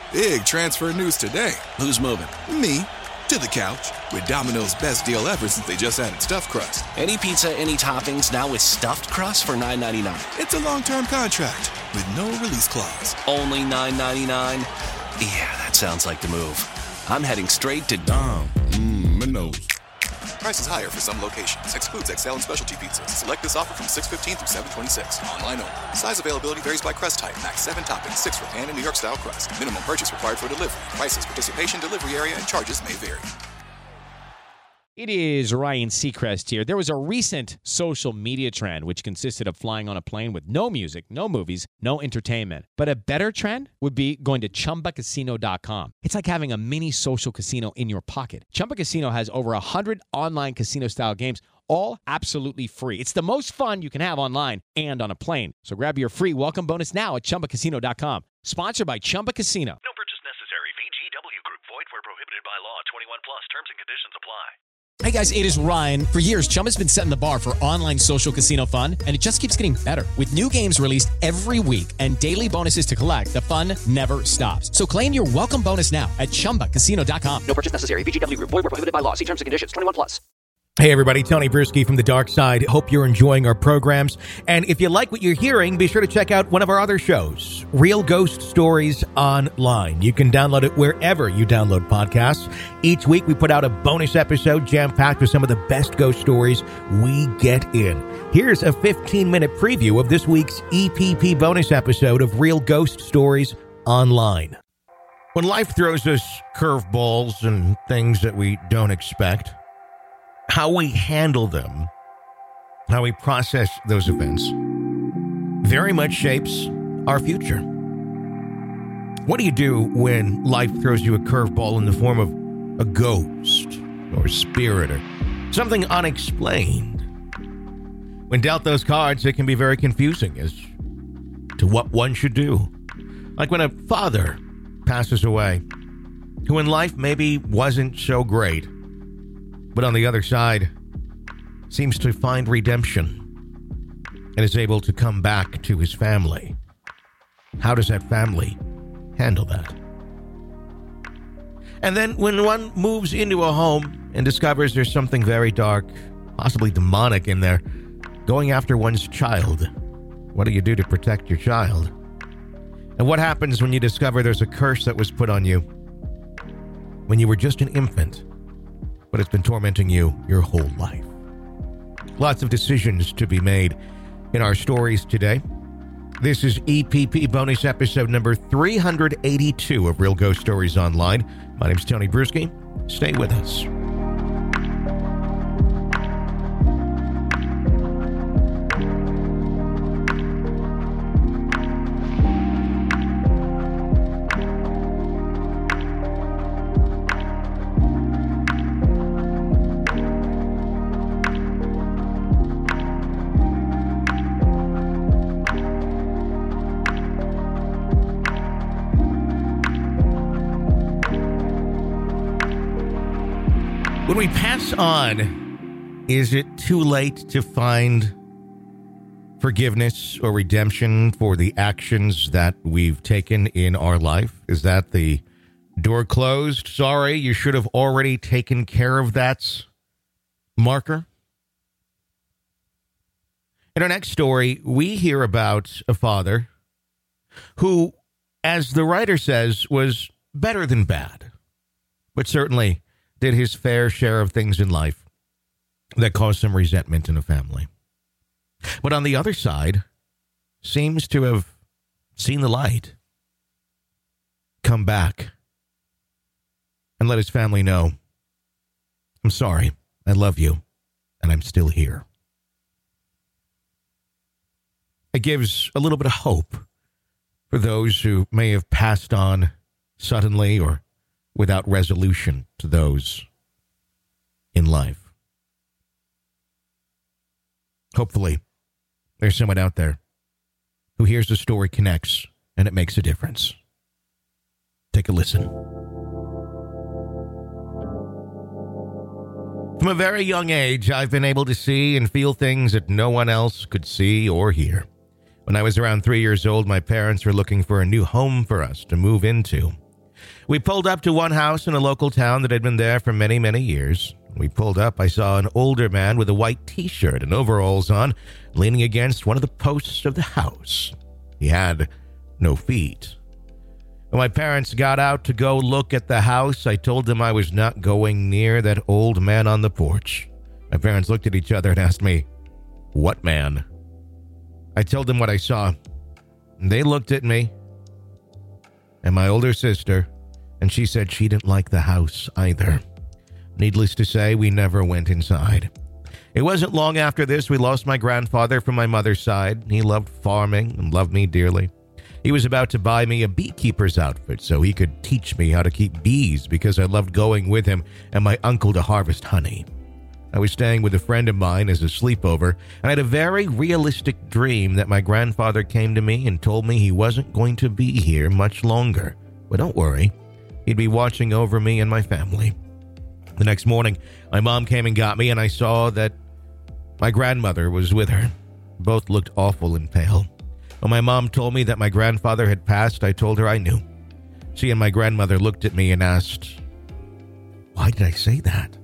Big transfer news today. Who's moving? Me. To the couch. With Domino's best deal ever since they just added stuffed crust. Any pizza, any toppings, now with stuffed crust for $9.99. It's a long-term contract with no release clause. Only $9.99? Yeah, that sounds like the move. I'm heading straight to Domino's. Price is higher for some locations. Excludes XL and specialty pizzas. Select this offer from 6/15 through 7/26. Online only. Size availability varies by crust type. Max 7 toppings, 6 for pan and New York style crust. Minimum purchase required for delivery. Prices, participation, delivery area, and charges may vary. It is Ryan Seacrest here. There was a recent social media trend which consisted of flying on a plane with no music, no movies, no entertainment. But a better trend would be going to ChumbaCasino.com. It's like having a mini social casino in your pocket. Chumba Casino has over 100 online casino-style games, all absolutely free. It's the most fun you can have online and on a plane. So grab your free welcome bonus now at ChumbaCasino.com. Sponsored by Chumba Casino. No purchase necessary. VGW Group. Void where prohibited by law. 21 plus. Terms and conditions apply. Hey guys, it is Ryan. For years, Chumba's been setting the bar for online social casino fun, and it just keeps getting better. With new games released every week and daily bonuses to collect, the fun never stops. So claim your welcome bonus now at ChumbaCasino.com. No purchase necessary. VGW Group. Void where prohibited by law. See terms and conditions. 21 plus. Hey everybody, Tony Bruschi from The Dark Side. Hope you're enjoying our programs. And if you like what you're hearing, be sure to check out one of our other shows, Real Ghost Stories Online. You can download it wherever you download podcasts. Each week we put out a bonus episode jam-packed with some of the best ghost stories we get in. Here's a 15-minute preview of this week's EPP bonus episode of Real Ghost Stories Online. When life throws us curveballs and things that we don't expect, how we handle them, how we process those events, very much shapes our future. What do you do when life throws you a curveball in the form of a ghost or spirit or something unexplained? When dealt those cards, it can be very confusing as to what one should do. Like when a father passes away, who in life maybe wasn't so great, but on the other side, seems to find redemption and is able to come back to his family. How does that family handle that? And then when one moves into a home and discovers there's something very dark, possibly demonic in there, going after one's child, what do you do to protect your child? And what happens when you discover there's a curse that was put on you when you were just an infant, but it's been tormenting you your whole life? Lots of decisions to be made in our stories today. This is EPP bonus episode number 382 of Real Ghost Stories Online. My name's Tony Bruschi. Stay with us. When we pass on, is it too late to find forgiveness or redemption for the actions that we've taken in our life? Is that the door closed? Sorry, you should have already taken care of that marker? In our next story, we hear about a father who, as the writer says, was better than bad, but certainly did his fair share of things in life that caused some resentment in a family. But on the other side, seems to have seen the light, come back, and let his family know, I'm sorry, I love you, and I'm still here. It gives a little bit of hope for those who may have passed on suddenly or without resolution to those in life. Hopefully, there's someone out there who hears the story, connects, and it makes a difference. Take a listen. From a very young age, I've been able to see and feel things that no one else could see or hear. When I was around 3 years old, my parents were looking for a new home for us to move into. We pulled up to one house in a local town that had been there for many, many years. When we pulled up, I saw an older man with a white T-shirt and overalls on, leaning against one of the posts of the house. He had no feet. When my parents got out to go look at the house, I told them I was not going near that old man on the porch. My parents looked at each other and asked me, "What man?" I told them what I saw. They looked at me and my older sister, and she said she didn't like the house either. Needless to say, we never went inside. It wasn't long after this we lost my grandfather from my mother's side. He loved farming and loved me dearly. He was about to buy me a beekeeper's outfit so he could teach me how to keep bees because I loved going with him and my uncle to harvest honey. I was staying with a friend of mine as a sleepover, and I had a very realistic dream that my grandfather came to me and told me he wasn't going to be here much longer. But don't worry, he'd be watching over me and my family. The next morning, my mom came and got me, and I saw that my grandmother was with her. Both looked awful and pale. When my mom told me that my grandfather had passed, I told her I knew. She and my grandmother looked at me and asked, "Why did I say that?"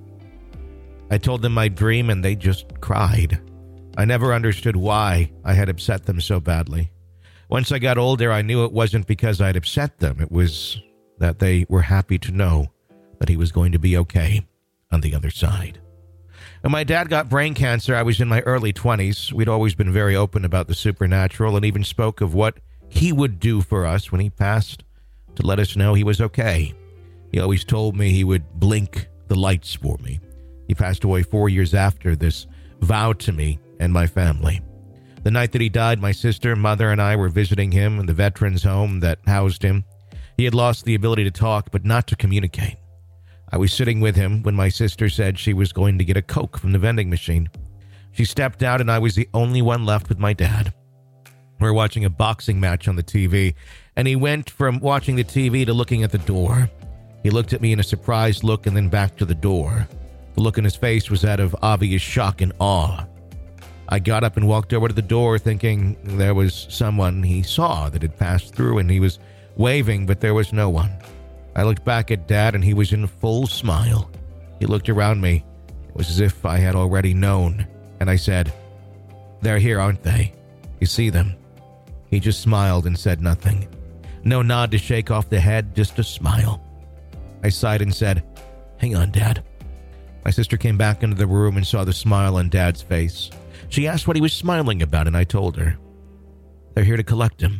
I told them my dream, and they just cried. I never understood why I had upset them so badly. Once I got older, I knew it wasn't because I had upset them. It was that they were happy to know that he was going to be okay on the other side. When my dad got brain cancer, I was in my early 20s. We'd always been very open about the supernatural and even spoke of what he would do for us when he passed to let us know he was okay. He always told me he would blink the lights for me. He passed away 4 years after this vow to me and my family. The night that he died, my sister, mother, and I were visiting him in the veterans home that housed him. He had lost the ability to talk, but not to communicate. I was sitting with him when my sister said she was going to get a Coke from the vending machine. She stepped out, and I was the only one left with my dad. We were watching a boxing match on the TV, and he went from watching the TV to looking at the door. He looked at me in a surprised look and then back to the door. The look in his face was that of obvious shock and awe. I got up and walked over to the door thinking there was someone he saw that had passed through, and he was waving, but there was no one. I looked back at Dad, and he was in full smile. He looked around me. It was as if I had already known, and I said, "They're here, aren't they? You see them?" He just smiled and said nothing. No nod to shake off the head, just a smile. I sighed and said, "Hang on, Dad." My sister came back into the room and saw the smile on Dad's face. She asked what he was smiling about, and I told her. "They're here to collect him.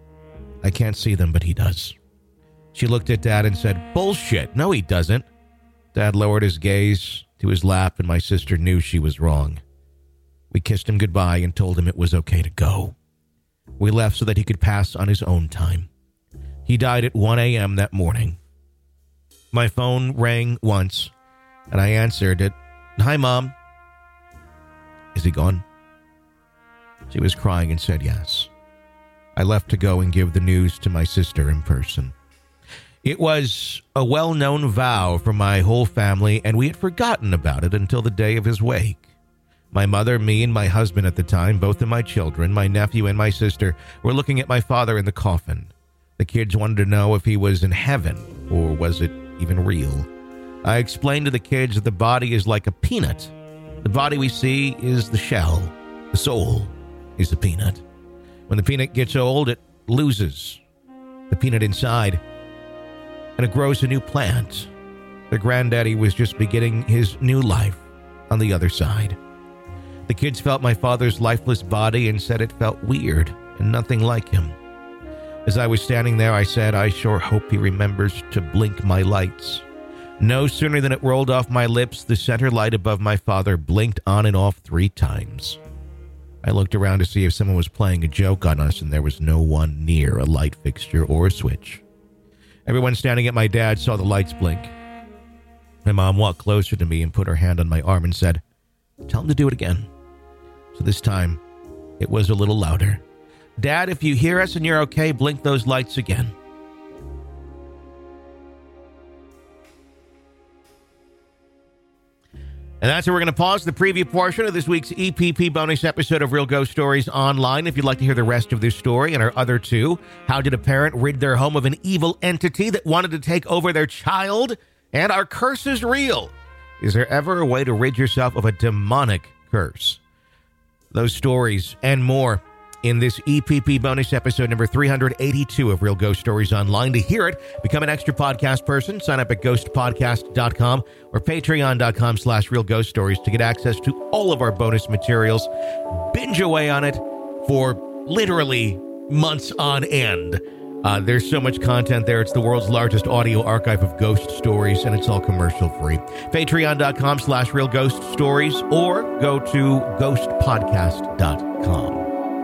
I can't see them, but he does." She looked at Dad and said, "Bullshit. No, he doesn't." Dad lowered his gaze to his lap, and my sister knew she was wrong. We kissed him goodbye and told him it was okay to go. We left so that he could pass on his own time. He died at 1 a.m. that morning. My phone rang once, and I answered it. "Hi, Mom." "Is he gone?" She was crying and said yes. I left to go and give the news to my sister in person. It was a well-known vow for my whole family, and we had forgotten about it until the day of his wake. My mother, me, and my husband at the time, both of my children, my nephew and my sister, were looking at my father in the coffin. The kids wanted to know if he was in heaven, or was it even real. I explained to the kids that the body is like a peanut. The body we see is the shell. The soul is the peanut. When the peanut gets old, it loses the peanut inside, and it grows a new plant. The granddaddy was just beginning his new life on the other side. The kids felt my father's lifeless body and said it felt weird and nothing like him. As I was standing there, I said, "I sure hope he remembers to blink my lights." No sooner than it rolled off my lips, the center light above my father blinked on and off 3 times. I looked around to see if someone was playing a joke on us, and there was no one near a light fixture or a switch. Everyone standing at my dad saw the lights blink. My mom walked closer to me and put her hand on my arm and said, "Tell him to do it again." So this time, it was a little louder. "Dad, if you hear us and you're okay, blink those lights again." And that's where we're going to pause the preview portion of this week's EPP bonus episode of Real Ghost Stories Online. If you'd like to hear the rest of this story and our other two, how did a parent rid their home of an evil entity that wanted to take over their child? And are curses real? Is there ever a way to rid yourself of a demonic curse? Those stories and more in this EPP bonus episode number 382 of Real Ghost Stories Online. To hear it, become an extra podcast person. Sign up at ghostpodcast.com or patreon.com/Real Ghost Stories to get access to all of our bonus materials. Binge away on it for literally months on end. There's so much content there. It's the world's largest audio archive of ghost stories, and it's all commercial free. Patreon.com/Real Ghost Stories or go to ghostpodcast.com.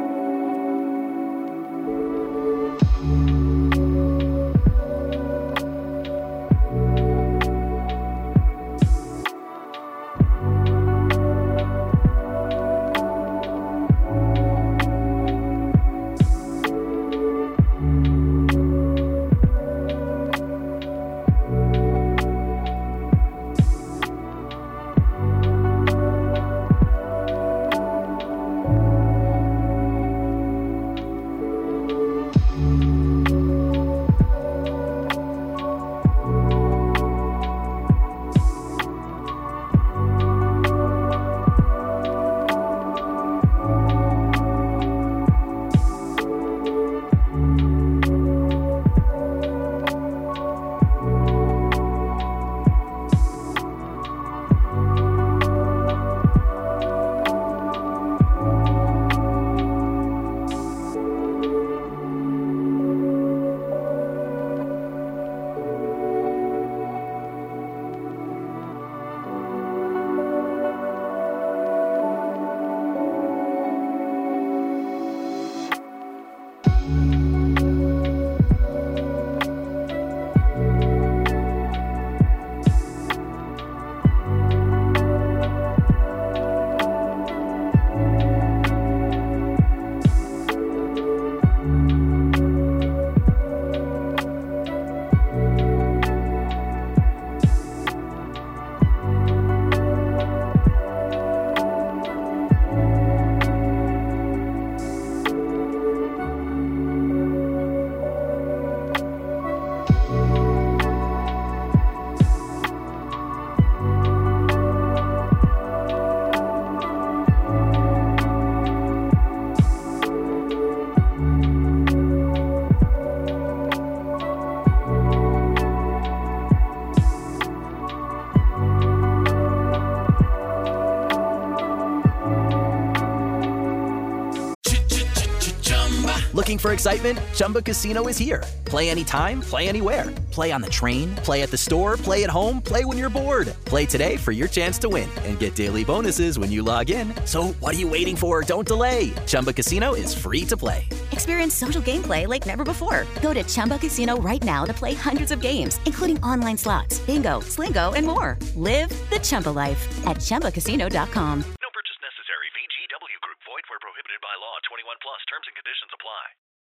Looking for excitement? Chumba Casino is here. Play anytime, play anywhere. Play on the train, play at the store, play at home, play when you're bored. Play today for your chance to win and get daily bonuses when you log in. So what are you waiting for? Don't delay. Chumba Casino is free to play. Experience social gameplay like never before. Go to Chumba Casino right now to play hundreds of games, including online slots, bingo, Slingo, and more. Live the Chumba life at ChumbaCasino.com. No purchase necessary. VGW Group. Void where prohibited by law. 21 plus. Terms and conditions apply.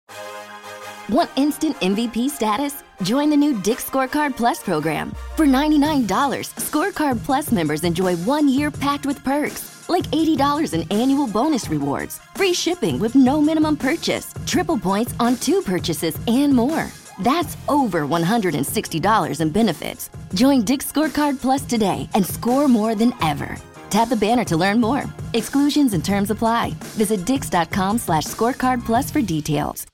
Want instant MVP status? Join the new Dick's Scorecard Plus program. For $99, Scorecard Plus members enjoy 1 year packed with perks, like $80 in annual bonus rewards, free shipping with no minimum purchase, triple points on 2 purchases, and more. That's over $160 in benefits. Join Dick's Scorecard Plus today and score more than ever. Tap the banner to learn more. Exclusions and terms apply. Visit dix.com/scorecard plus for details.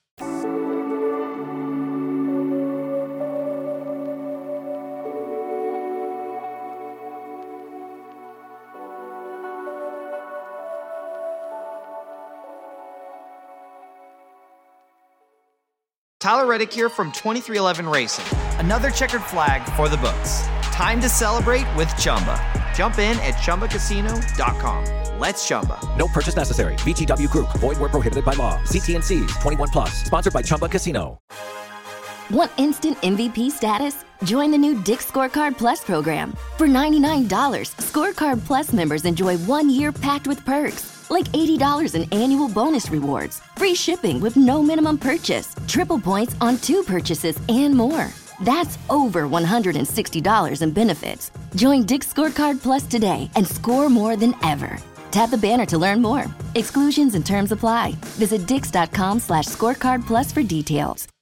Tyler Reddick here from 2311 Racing. Another checkered flag for the books. Time to celebrate with Chumba. Jump in at ChumbaCasino.com. Let's Chumba. No purchase necessary. VGW Group. Void where prohibited by law. See T&Cs. 21 plus. Sponsored by Chumba Casino. Want instant MVP status? Join the new Dick's Scorecard Plus program. For $99, Scorecard Plus members enjoy 1 year packed with perks, like $80 in annual bonus rewards, free shipping with no minimum purchase, triple points on 2 purchases, and more. That's over $160 in benefits. Join Dick's Scorecard Plus today and score more than ever. Tap the banner to learn more. Exclusions and terms apply. Visit dix.com/scorecard plus for details.